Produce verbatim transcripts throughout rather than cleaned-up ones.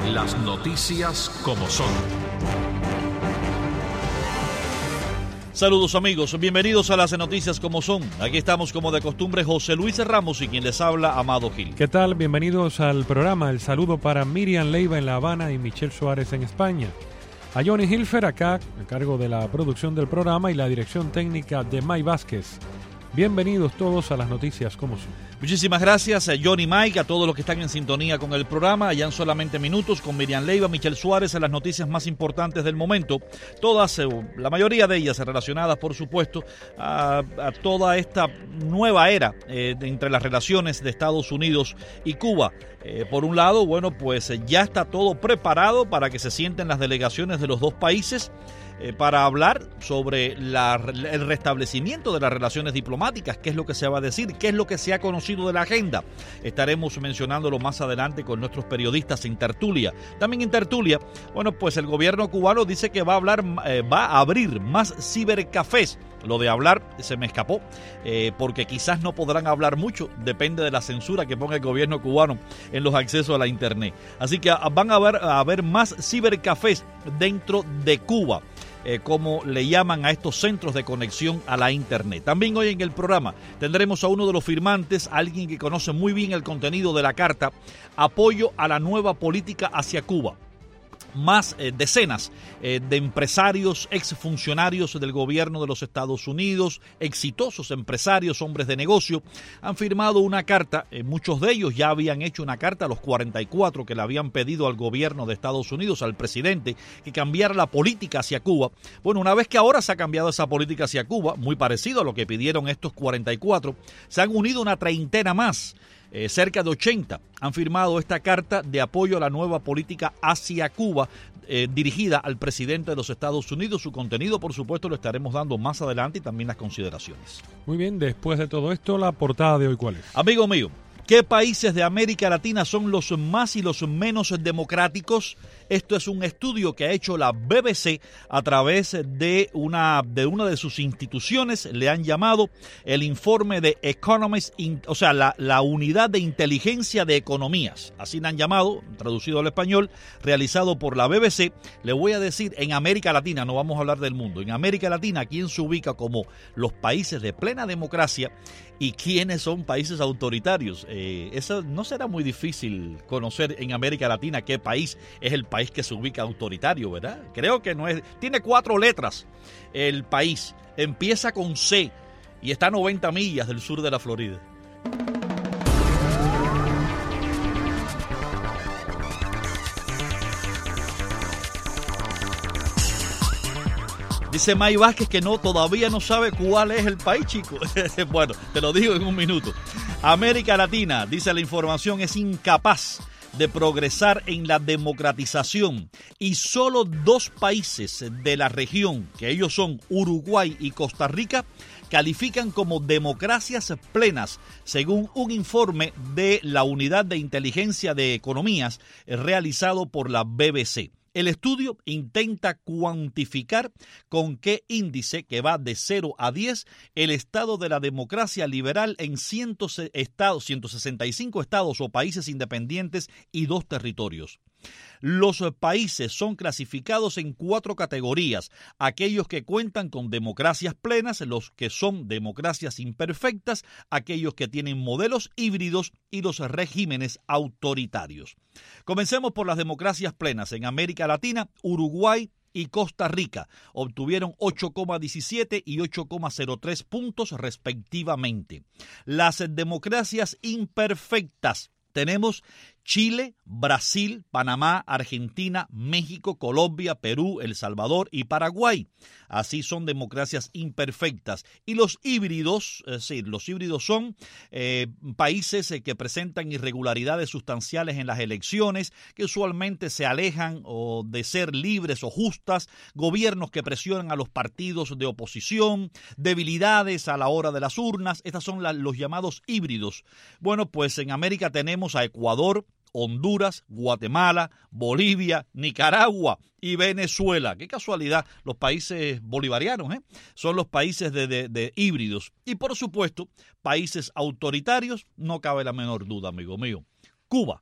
Las noticias como son. Saludos amigos, bienvenidos a las noticias como son. Aquí estamos como de costumbre José Luis Ramos y quien les habla Amado Gil. ¿Qué tal? Bienvenidos al programa. El saludo para Miriam Leiva en La Habana y Michelle Suárez en España. A Johnny Hilfer acá, a cargo de la producción del programa y la dirección técnica de May Vázquez. Bienvenidos todos a las noticias como son. Muchísimas gracias a Johnny, Mike, a todos los que están en sintonía con el programa. Allá en solamente minutos con Miriam Leiva, Michelle Suárez, en las noticias más importantes del momento. Todas, la mayoría de ellas relacionadas, por supuesto, a, a toda esta nueva era eh, entre las relaciones de Estados Unidos y Cuba. Eh, por un lado, bueno, pues ya está todo preparado para que se sienten las delegaciones de los dos países Eh, para hablar sobre la, el restablecimiento de las relaciones diplomáticas, qué es lo que se va a decir, qué es lo que se ha conocido de la agenda. Estaremos mencionándolo más adelante con nuestros periodistas en tertulia. También en tertulia, bueno, pues el gobierno cubano dice que va a hablar, eh, va a abrir más cibercafés. Lo de hablar se me escapó, eh, porque quizás no podrán hablar mucho, depende de la censura que ponga el gobierno cubano en los accesos a la internet. Así que van a haber, a haber más cibercafés dentro de Cuba. Eh, como le llaman a estos centros de conexión a la internet. También hoy en el programa tendremos a uno de los firmantes, alguien que conoce muy bien el contenido de la carta, apoyo a la nueva política hacia Cuba. Más eh, decenas eh, de empresarios, exfuncionarios del gobierno de los Estados Unidos, exitosos empresarios, hombres de negocio, han firmado una carta. Eh, muchos de ellos ya habían hecho una carta a los cuarenta y cuatro que le habían pedido al gobierno de Estados Unidos, al presidente, que cambiara la política hacia Cuba. Bueno, una vez que ahora se ha cambiado esa política hacia Cuba, muy parecido a lo que pidieron estos cuarenta y cuatro, se han unido una treintena más. Eh, cerca de ochenta han firmado esta carta de apoyo a la nueva política hacia Cuba, eh, dirigida al presidente de los Estados Unidos. Su contenido, por supuesto, lo estaremos dando más adelante y también las consideraciones. Muy bien, después de todo esto, la portada de hoy, ¿cuál es? Amigo mío, ¿qué países de América Latina son los más y los menos democráticos? Esto es un estudio que ha hecho la B B C a través de una de una de sus instituciones. Le han llamado el informe de Economist, o sea, la, la unidad de inteligencia de economías. Así le han llamado, traducido al español, realizado por la B B C. Le voy a decir, en América Latina, no vamos a hablar del mundo, en América Latina, ¿quién se ubica como los países de plena democracia y quiénes son países autoritarios? Eh, eso no será muy difícil conocer en América Latina qué país es el país que se ubica autoritario, ¿verdad? Creo que no es. Tiene cuatro letras el país. Empieza con C y está a noventa millas del sur de la Florida. Dice May Vázquez que no, todavía no sabe cuál es el país, chico. Bueno, te lo digo en un minuto. América Latina, dice la información, es incapaz de progresar en la democratización y solo dos países de la región, que ellos son Uruguay y Costa Rica, califican como democracias plenas, según un informe de la Unidad de Inteligencia de Economías realizado por la B B C. El estudio intenta cuantificar con qué índice, que va de cero a diez, el estado de la democracia liberal en ciento sesenta y cinco estados o países independientes y dos territorios. Los países son clasificados en cuatro categorías: aquellos que cuentan con democracias plenas, los que son democracias imperfectas, aquellos que tienen modelos híbridos y los regímenes autoritarios. Comencemos por las democracias plenas. En América Latina, Uruguay y Costa Rica obtuvieron ocho coma diecisiete y ocho coma cero tres puntos respectivamente. Las democracias imperfectas, tenemos Chile, Brasil, Panamá, Argentina, México, Colombia, Perú, El Salvador y Paraguay. Así son democracias imperfectas. Y los híbridos, es decir, los híbridos son eh, países eh, que presentan irregularidades sustanciales en las elecciones, que usualmente se alejan o de ser libres o justas, gobiernos que presionan a los partidos de oposición, debilidades a la hora de las urnas. Estas son la, los llamados híbridos. Bueno, pues en América tenemos a Ecuador, Honduras, Guatemala, Bolivia, Nicaragua y Venezuela. Qué casualidad, los países bolivarianos, ¿eh? Son los países de, de, de híbridos. Y por supuesto, países autoritarios, no cabe la menor duda, amigo mío. Cuba.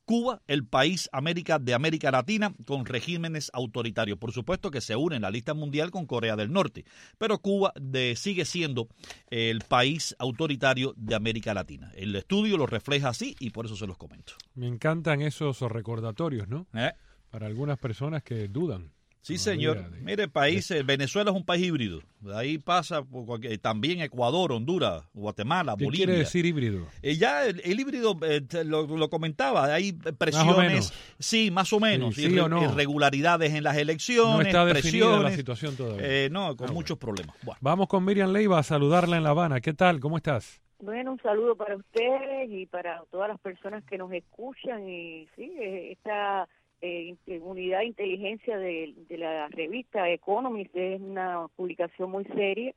Cuba, el país América de América Latina con regímenes autoritarios. Por supuesto que se une en la lista mundial con Corea del Norte, pero Cuba de, sigue siendo el país autoritario de América Latina. El estudio lo refleja así y por eso se los comento. Me encantan esos recordatorios, ¿no? ¿Eh? Para algunas personas que dudan. Sí, señor. De, Mire, país, de, Venezuela es un país híbrido. De ahí pasa por cualquier, también Ecuador, Honduras, Guatemala, ¿Qué Bolivia. ¿Qué quiere decir híbrido? Eh, ya el, el híbrido, eh, lo, lo comentaba, hay presiones, sí, más o menos, sí, sí irre, o no. irregularidades en las elecciones, no está presiones. La situación todavía. Eh, no, con ah, muchos bueno. problemas. Bueno. Vamos con Miriam Leiva a saludarla en La Habana. ¿Qué tal? ¿Cómo estás? Bueno, un saludo para ustedes y para todas las personas que nos escuchan. Y sí, esta eh, unidad de inteligencia de, de la revista Economist es una publicación muy seria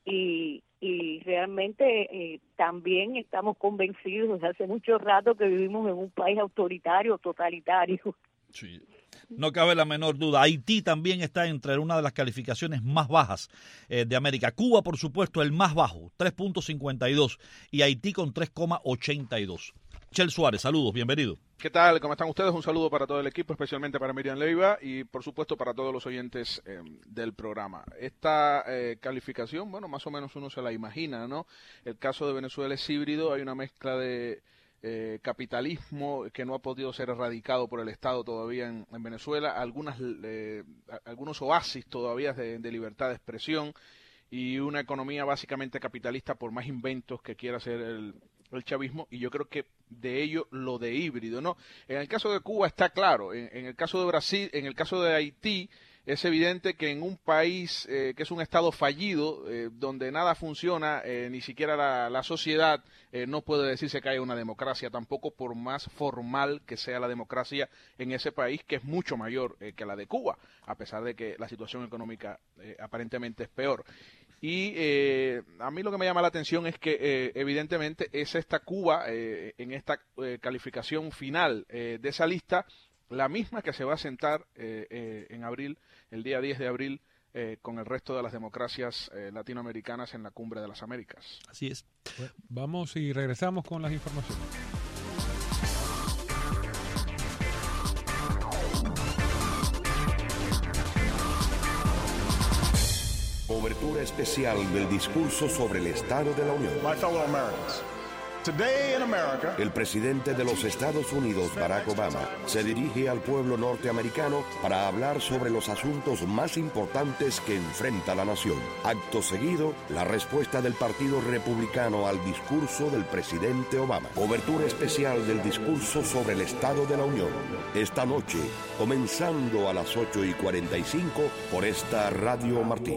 y, y realmente eh, también estamos convencidos desde hace mucho rato que vivimos en un país autoritario, totalitario. Sí. No cabe la menor duda. Haití también está entre una de las calificaciones más bajas eh, de América. Cuba, por supuesto, el más bajo, tres punto cincuenta y dos, y Haití con tres coma ochenta y dos. Chel Suárez, saludos, bienvenido. ¿Qué tal? ¿Cómo están ustedes? Un saludo para todo el equipo, especialmente para Miriam Leiva y, por supuesto, para todos los oyentes eh, del programa. Esta eh, calificación, bueno, más o menos uno se la imagina, ¿no? El caso de Venezuela es híbrido, hay una mezcla de Eh, capitalismo que no ha podido ser erradicado por el Estado todavía en, en Venezuela, algunas eh, algunos oasis todavía de, de libertad de expresión y una economía básicamente capitalista por más inventos que quiera hacer el, el chavismo, y yo creo que de ello lo de híbrido, ¿no? En el caso de Cuba está claro, en, en el caso de Brasil, en el caso de Haití, es evidente que en un país eh, que es un estado fallido, eh, donde nada funciona, eh, ni siquiera la, la sociedad, eh, no puede decirse que haya una democracia, tampoco por más formal que sea la democracia en ese país, que es mucho mayor eh, que la de Cuba, a pesar de que la situación económica eh, aparentemente es peor. Y eh, a mí lo que me llama la atención es que eh, evidentemente es esta Cuba, eh, en esta eh, calificación final eh, de esa lista, la misma que se va a sentar eh, eh, en abril, el día diez de abril, eh, con el resto de las democracias eh, latinoamericanas en la Cumbre de las Américas. Así es. Bueno, vamos y regresamos con las informaciones. Cobertura especial del discurso sobre el Estado de la Unión. My fellow Americans. Today in America, el presidente de los Estados Unidos, Barack Obama, se dirige al pueblo norteamericano para hablar sobre los asuntos más importantes que enfrenta la nación. Acto seguido, la respuesta del Partido Republicano al discurso del presidente Obama. Cobertura especial del discurso sobre el Estado de la Unión. Esta noche, comenzando a las ocho y cuarenta y cinco por esta Radio Martí.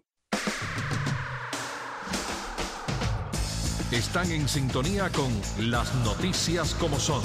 Están en sintonía con Las Noticias como Son.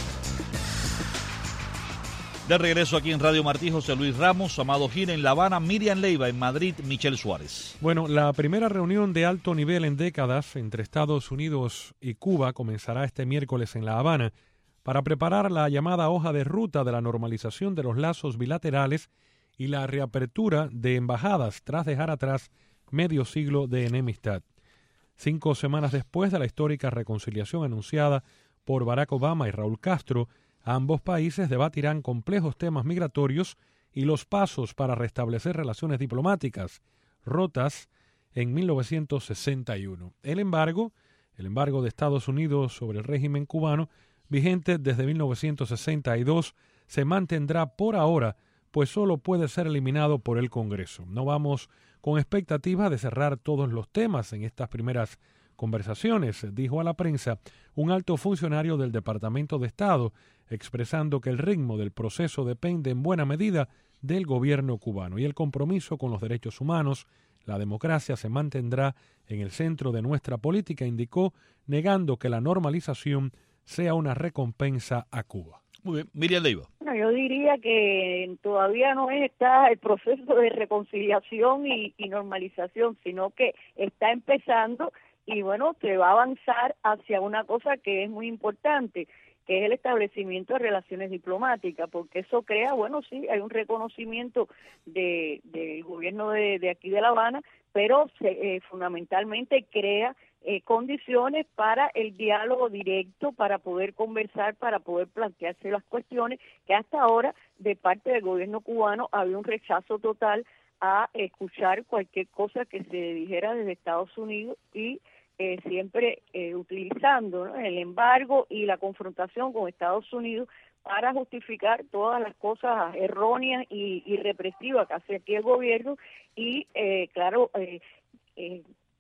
De regreso aquí en Radio Martí, José Luis Ramos, Amado Gil en La Habana, Miriam Leiva en Madrid, Michel Suárez. Bueno, la primera reunión de alto nivel en décadas entre Estados Unidos y Cuba comenzará este miércoles en La Habana para preparar la llamada hoja de ruta de la normalización de los lazos bilaterales y la reapertura de embajadas tras dejar atrás medio siglo de enemistad. Cinco semanas después de la histórica reconciliación anunciada por Barack Obama y Raúl Castro, ambos países debatirán complejos temas migratorios y los pasos para restablecer relaciones diplomáticas rotas en mil novecientos sesenta y uno. El embargo, el embargo de Estados Unidos sobre el régimen cubano, vigente desde mil novecientos sesenta y dos, se mantendrá por ahora, pues solo puede ser eliminado por el Congreso. No vamos con expectativas de cerrar todos los temas en estas primeras conversaciones, dijo a la prensa un alto funcionario del Departamento de Estado, expresando que el ritmo del proceso depende en buena medida del gobierno cubano y el compromiso con los derechos humanos. La democracia se mantendrá en el centro de nuestra política, indicó, negando que la normalización sea una recompensa a Cuba. Muy bien, Miriam Leiva. Bueno, yo diría que todavía no está el proceso de reconciliación y, y normalización, sino que está empezando y bueno, se va a avanzar hacia una cosa que es muy importante, que es el establecimiento de relaciones diplomáticas, porque eso crea, bueno, sí, hay un reconocimiento de del gobierno de, de aquí de La Habana, pero se, eh, fundamentalmente crea eh, condiciones para el diálogo directo, para poder conversar, para poder plantearse las cuestiones que hasta ahora de parte del gobierno cubano había un rechazo total a escuchar cualquier cosa que se dijera desde Estados Unidos y eh, siempre eh, utilizando, ¿no?, el embargo y la confrontación con Estados Unidos para justificar todas las cosas erróneas y, y represivas que hace aquí el gobierno y, eh, claro, eh, eh,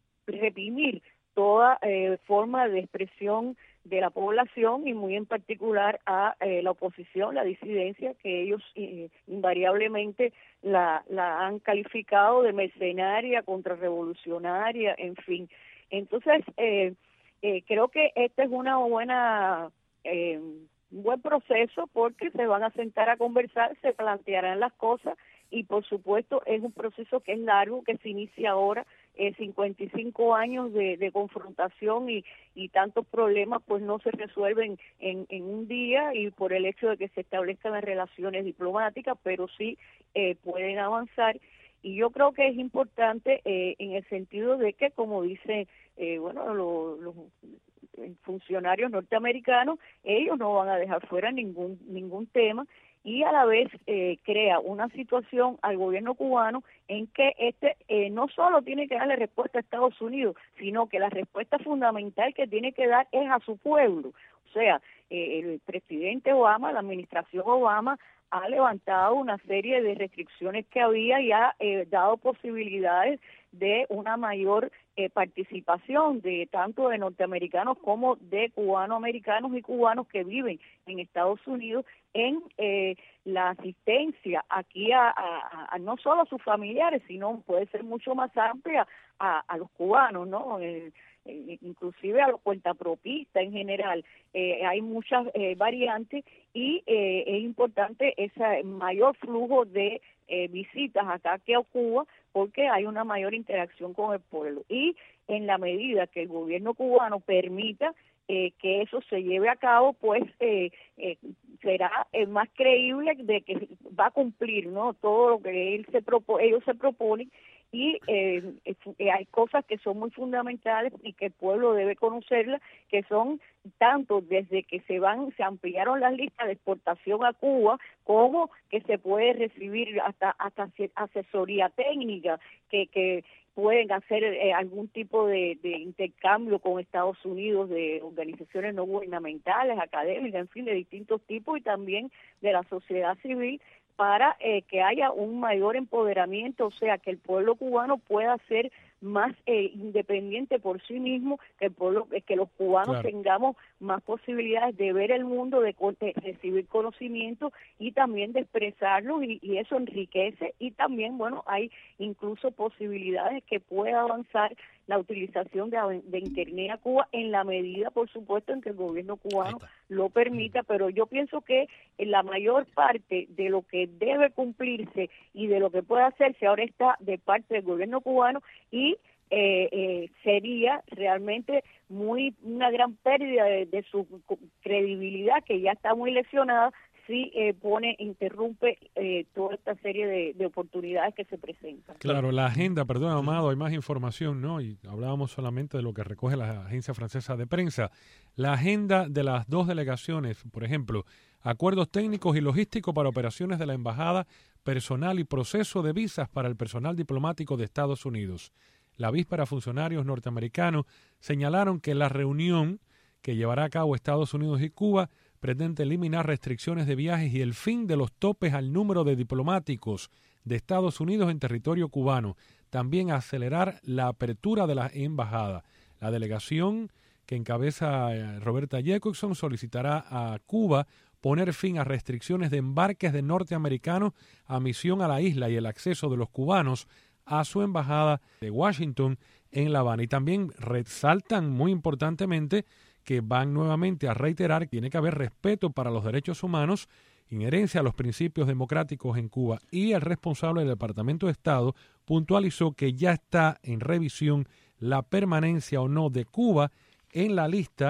reprimir toda eh, forma de expresión de la población y muy en particular a eh, la oposición, la disidencia, que ellos eh, invariablemente la, la han calificado de mercenaria, contrarrevolucionaria, en fin. Entonces, eh, eh, creo que esta es una buena... Eh, un buen proceso porque se van a sentar a conversar, se plantearán las cosas y por supuesto es un proceso que es largo, que se inicia ahora, eh, cincuenta y cinco años de, de confrontación y, y tantos problemas pues no se resuelven en, en un día y por el hecho de que se establezcan las relaciones diplomáticas, pero sí eh, pueden avanzar. Y yo creo que es importante eh, en el sentido de que, como dice, eh, bueno, los... Lo, funcionarios norteamericanos, ellos no van a dejar fuera ningún ningún tema y a la vez eh, crea una situación al gobierno cubano en que este eh, no solo tiene que darle respuesta a Estados Unidos, sino que la respuesta fundamental que tiene que dar es a su pueblo. O sea, eh, el presidente Obama, la administración Obama, ha levantado una serie de restricciones que había y ha eh, dado posibilidades de una mayor eh, participación de tanto de norteamericanos como de cubanoamericanos y cubanos que viven en Estados Unidos en eh, la asistencia aquí a, a, a no solo a sus familiares, sino puede ser mucho más amplia a, a los cubanos, ¿no? Eh, eh, inclusive a los cuentapropistas en general. Eh, hay muchas eh, variantes y eh, es importante ese mayor flujo de eh, visitas acá que a Cuba porque hay una mayor interacción con el pueblo y en la medida que el gobierno cubano permita eh, que eso se lleve a cabo, pues eh, eh, será eh, más creíble de que va a cumplir, ¿no?, todo lo que él se propo- ellos se proponen y eh, eh, hay cosas que son muy fundamentales y que el pueblo debe conocerlas, que son tanto desde que se van, se ampliaron las listas de exportación a Cuba, como que se puede recibir hasta hasta asesoría técnica, que, que pueden hacer eh, algún tipo de, de intercambio con Estados Unidos de organizaciones no gubernamentales, académicas, en fin, de distintos tipos y también de la sociedad civil, para eh, que haya un mayor empoderamiento, o sea, que el pueblo cubano pueda ser más eh, independiente por sí mismo, que el pueblo, que los cubanos Claro. tengamos más posibilidades de ver el mundo, de, de recibir conocimiento y también de expresarlo y, y eso enriquece y también, bueno, hay incluso posibilidades que pueda avanzar la utilización de, de Internet a Cuba en la medida, por supuesto, en que el gobierno cubano lo permita, pero yo pienso que la mayor parte de lo que debe cumplirse y de lo que puede hacerse ahora está de parte del gobierno cubano y eh, eh, sería realmente muy una gran pérdida de, de su credibilidad, que ya está muy lesionada, si eh, pone, interrumpe eh, toda esta serie de, de oportunidades que se presentan. Claro, la agenda, perdón, Amado, hay más información, ¿no? Y hablábamos solamente de lo que recoge la agencia francesa de prensa. La agenda de las dos delegaciones, por ejemplo, acuerdos técnicos y logísticos para operaciones de la embajada, personal y proceso de visas para el personal diplomático de Estados Unidos. La víspera, funcionarios norteamericanos señalaron que la reunión que llevará a cabo Estados Unidos y Cuba pretende eliminar restricciones de viajes y el fin de los topes al número de diplomáticos de Estados Unidos en territorio cubano. También acelerar la apertura de la embajada. La delegación que encabeza eh, Roberta Jacobson solicitará a Cuba poner fin a restricciones de embarques de norteamericanos a misión a la isla y el acceso de los cubanos a su embajada de Washington en La Habana. Y también resaltan muy importantemente que van nuevamente a reiterar que tiene que haber respeto para los derechos humanos, inherencia a los principios democráticos en Cuba, y el responsable del Departamento de Estado puntualizó que ya está en revisión la permanencia o no de Cuba en la lista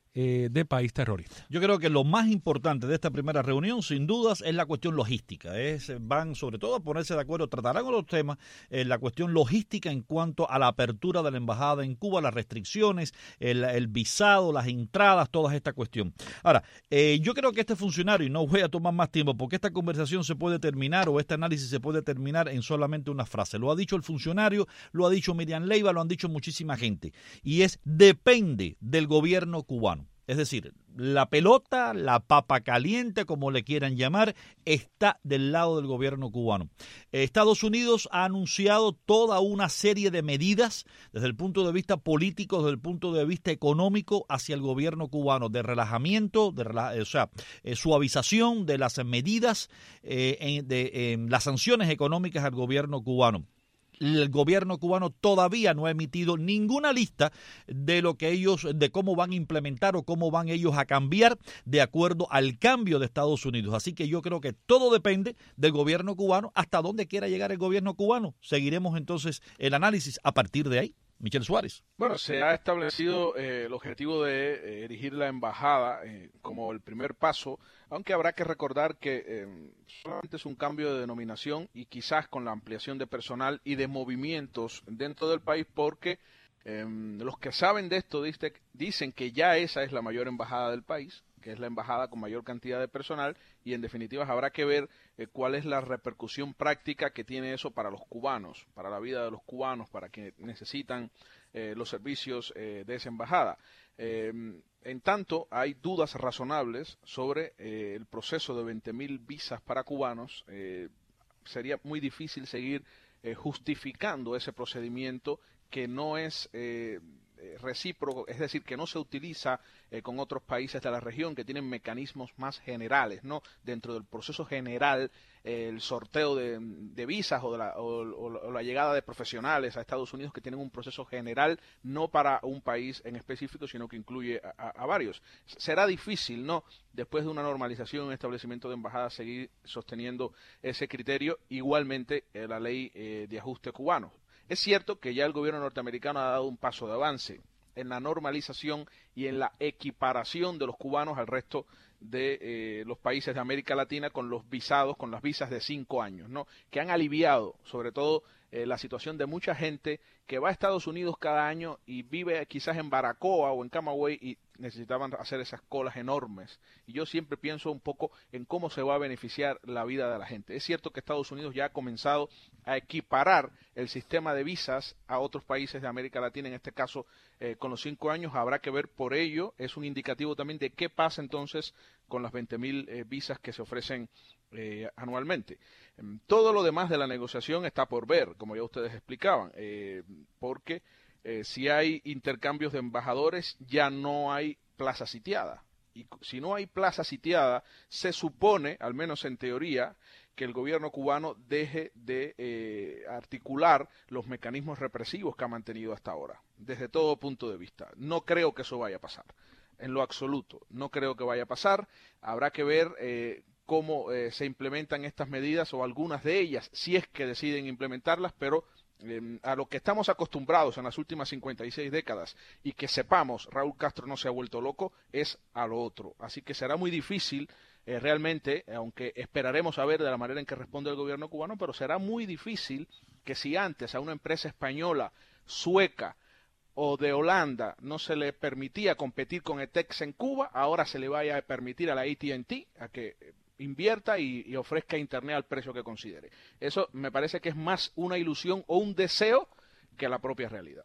eh, de país terrorista. Yo creo que lo más importante de esta primera reunión, sin dudas, es la cuestión logística. Es, van sobre todo a ponerse de acuerdo, tratarán con los temas, eh, la cuestión logística en cuanto a la apertura de la embajada en Cuba, las restricciones, el, el visado, las entradas, toda esta cuestión. Ahora, eh, yo creo que este funcionario, y no voy a tomar más tiempo, porque esta conversación se puede terminar o este análisis se puede terminar en solamente una frase. Lo ha dicho el funcionario, lo ha dicho Miriam Leiva, lo han dicho muchísima gente. Y es, depende del gobierno cubano. Es decir, la pelota, la papa caliente, como le quieran llamar, está del lado del gobierno cubano. Estados Unidos ha anunciado toda una serie de medidas desde el punto de vista político, desde el punto de vista económico hacia el gobierno cubano, de relajamiento, de rela- o sea, eh, suavización de las medidas, eh, en, de eh, las sanciones económicas al gobierno cubano. El gobierno cubano todavía no ha emitido ninguna lista de lo que ellos, de cómo van a implementar o cómo van ellos a cambiar de acuerdo al cambio de Estados Unidos. Así que yo creo que todo depende del gobierno cubano, hasta dónde quiera llegar el gobierno cubano. Seguiremos entonces el análisis a partir de ahí. Michel Suárez. Bueno, se ha establecido eh, el objetivo de eh, erigir la embajada eh, como el primer paso, aunque habrá que recordar que eh, solamente es un cambio de denominación y quizás con la ampliación de personal y de movimientos dentro del país, porque eh, los que saben de esto dice, dicen que ya esa es la mayor embajada del país, que es la embajada con mayor cantidad de personal, y en definitiva habrá que ver eh, cuál es la repercusión práctica que tiene eso para los cubanos, para la vida de los cubanos, para quienes necesitan eh, los servicios eh, de esa embajada. Eh, en tanto, hay dudas razonables sobre eh, el proceso de veinte mil visas para cubanos. Eh, sería muy difícil seguir eh, justificando ese procedimiento que no es eh, recíproco, es decir, que no se utiliza eh, con otros países de la región que tienen mecanismos más generales, ¿no? Dentro del proceso general, eh, el sorteo de, de visas o, de la, o, o, o la llegada de profesionales a Estados Unidos, que tienen un proceso general, no para un país en específico, sino que incluye a, a, a varios. Será difícil, ¿no?, después de una normalización en establecimiento de embajadas, seguir sosteniendo ese criterio. Igualmente, eh, la ley eh, de ajuste cubano. Es cierto que ya el gobierno norteamericano ha dado un paso de avance en la normalización y en la equiparación de los cubanos al resto de eh, los países de América Latina con los visados, con las visas de cinco años, ¿no?, que han aliviado sobre todo eh, la situación de mucha gente que va a Estados Unidos cada año y vive quizás en Baracoa o en Camagüey y necesitaban hacer esas colas enormes. Y yo siempre pienso un poco en cómo se va a beneficiar la vida de la gente. Es cierto que Estados Unidos ya ha comenzado a equiparar el sistema de visas a otros países de América Latina, en este caso eh, con los cinco años. Habrá que ver por ello, es un indicativo también de qué pasa entonces con las veinte mil eh, visas que se ofrecen eh, anualmente. Todo lo demás de la negociación está por ver, como ya ustedes explicaban, eh, porque eh, si hay intercambios de embajadores ya no hay plaza sitiada. Y si no hay plaza sitiada, se supone, al menos en teoría, que el gobierno cubano deje de eh, articular los mecanismos represivos que ha mantenido hasta ahora, desde todo punto de vista. No creo que eso vaya a pasar, en lo absoluto. No creo que vaya a pasar. Habrá que ver eh, cómo eh, se implementan estas medidas o algunas de ellas, si es que deciden implementarlas, pero eh, a lo que estamos acostumbrados en las últimas cincuenta y seis décadas y que sepamos, Raúl Castro no se ha vuelto loco, es a lo otro. Así que será muy difícil eh, realmente, aunque esperaremos a ver de la manera en que responde el gobierno cubano, pero será muy difícil que si antes a una empresa española, sueca o de Holanda no se le permitía competir con Etex en Cuba, ahora se le vaya a permitir a la A T and T a que invierta y, y ofrezca internet al precio que considere. Eso me parece que es más una ilusión o un deseo que la propia realidad.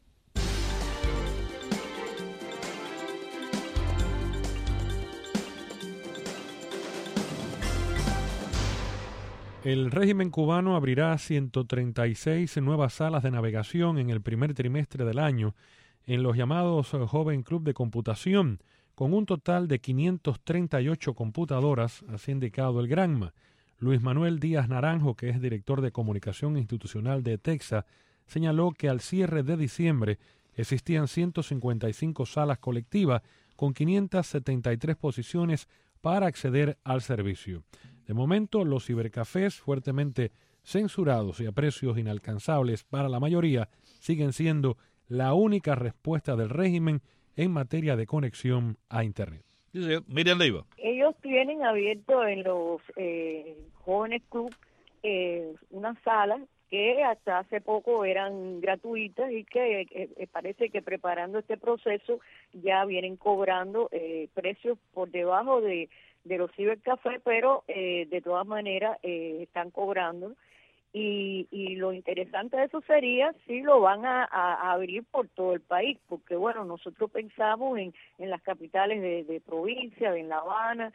El régimen cubano abrirá ciento treinta y seis nuevas salas de navegación en el primer trimestre del año en los llamados Joven Club de Computación, con un total de quinientas treinta y ocho computadoras, así ha indicado el Granma. Luis Manuel Díaz Naranjo, que es director de comunicación institucional de Texas, señaló que al cierre de diciembre existían ciento cincuenta y cinco salas colectivas con quinientas setenta y tres posiciones para acceder al servicio. De momento, los cibercafés, fuertemente censurados y a precios inalcanzables para la mayoría, siguen siendo la única respuesta del régimen en materia de conexión a Internet. Sí, sí. Miriam Leiva. Ellos tienen abierto en los eh, Jóvenes Club eh, una sala que hasta hace poco eran gratuitas y que eh, parece que preparando este proceso ya vienen cobrando eh, precios por debajo de, de los cibercafés, pero eh, de todas maneras eh, están cobrando. Y, y lo interesante de eso sería si lo van a, a, a abrir por todo el país, porque bueno, nosotros pensamos en, en las capitales de, de provincia, en La Habana,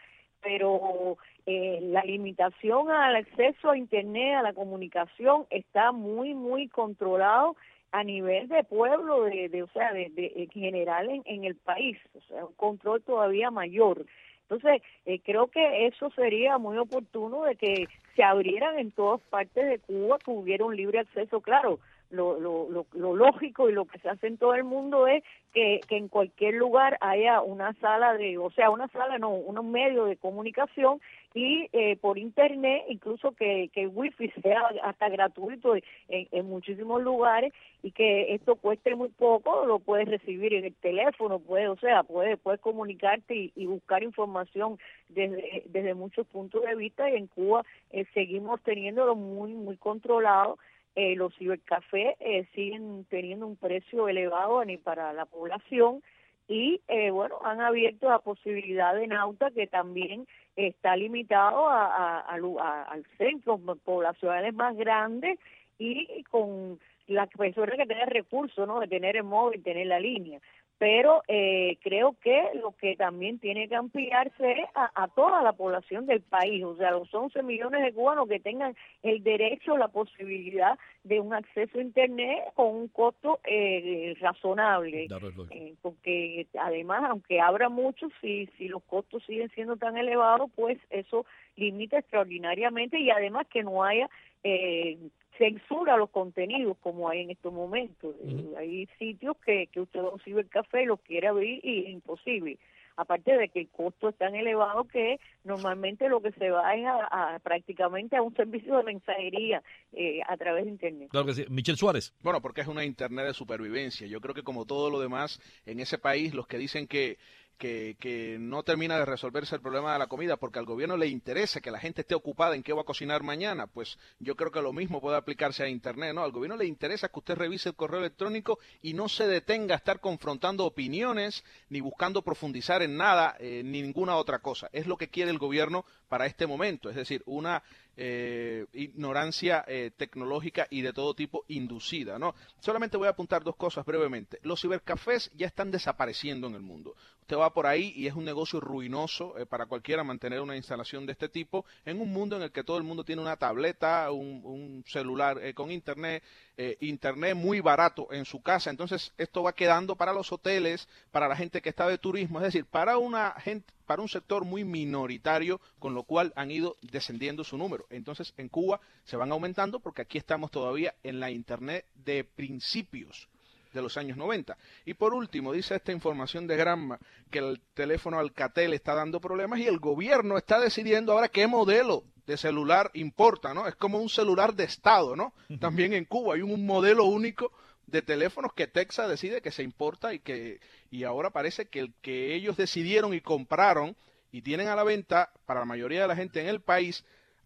pero eh, la limitación al acceso a Internet, a la comunicación, está muy, muy controlado a nivel de pueblo, de, de o sea, de, de, en general en, en el país, o sea, un control todavía mayor. Entonces, eh, creo que eso sería muy oportuno de que se abrieran en todas partes de Cuba, que hubiera un libre acceso. Claro, lo, lo, lo, lo lógico y lo que se hace en todo el mundo es que, que en cualquier lugar haya una sala de, o sea, una sala, no, un medio de comunicación y eh, por internet, incluso que, que el wifi sea hasta gratuito en, en muchísimos lugares y que esto cueste muy poco, lo puedes recibir en el teléfono, puedes, o sea, puedes, puedes comunicarte y, y buscar información desde, desde muchos puntos de vista, y en Cuba eh, seguimos teniéndolo muy, muy controlado. Eh, los cibercafés eh, siguen teniendo un precio elevado ni para la población y, eh, bueno, han abierto la posibilidad de Nauta, que también está limitado a, a, a, a, al centro poblacionales más grandes y con las personas que tienen recursos, ¿no?, de tener el móvil, tener la línea. Pero eh, creo que lo que también tiene que ampliarse es a, a toda la población del país, o sea, los once millones de cubanos que tengan el derecho, la posibilidad de un acceso a Internet con un costo eh, razonable, eh, porque además, aunque abra mucho, si, si los costos siguen siendo tan elevados, pues eso limita extraordinariamente, y además que no haya eh, censura los contenidos como hay en estos momentos. Uh-huh. Hay sitios que, que usted va a un cibercafé y los quiere abrir y es imposible. Aparte de que el costo es tan elevado que normalmente lo que se va es a, a prácticamente a un servicio de mensajería eh, a través de Internet. Claro que sí. Michel Suárez. Bueno, porque es una Internet de supervivencia. Yo creo que como todo lo demás en ese país, los que dicen que Que, que no termina de resolverse el problema de la comida porque al gobierno le interesa que la gente esté ocupada en qué va a cocinar mañana, pues yo creo que lo mismo puede aplicarse a Internet, ¿no? Al gobierno le interesa que usted revise el correo electrónico y no se detenga a estar confrontando opiniones, ni buscando profundizar en nada, eh, ni ninguna otra cosa. Es lo que quiere el gobierno para este momento, es decir, una eh, ignorancia eh, tecnológica y de todo tipo inducida, ¿no? Solamente voy a apuntar dos cosas brevemente. Los cibercafés ya están desapareciendo en el mundo. Usted va por ahí y es un negocio ruinoso eh, para cualquiera mantener una instalación de este tipo en un mundo en el que todo el mundo tiene una tableta, un, un celular eh, con internet, eh, internet muy barato en su casa. Entonces esto va quedando para los hoteles, para la gente que está de turismo, es decir, para una gente, para un sector muy minoritario, con lo cual han ido descendiendo su número. Entonces en Cuba se van aumentando porque aquí estamos todavía en la internet de principios de los años noventa. Y por último, dice esta información de Granma que el teléfono Alcatel está dando problemas y el gobierno está decidiendo ahora qué modelo de celular importa, ¿no? Es como un celular de Estado, ¿no? También en Cuba hay un, un modelo único de teléfonos que Texas decide que se importa y que y ahora parece que el que ellos decidieron y compraron y tienen a la venta para la mayoría de la gente en el país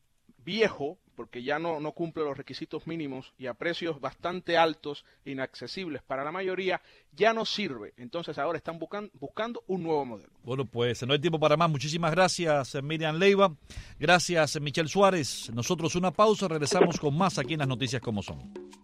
viejo, porque ya no, no cumple los requisitos mínimos y a precios bastante altos, inaccesibles para la mayoría, ya no sirve. Entonces ahora están buscan, buscando un nuevo modelo. Bueno, pues no hay tiempo para más. Muchísimas gracias, Miriam Leiva. Gracias, Michel Suárez. Nosotros una pausa, regresamos con más aquí en Las Noticias Como Son.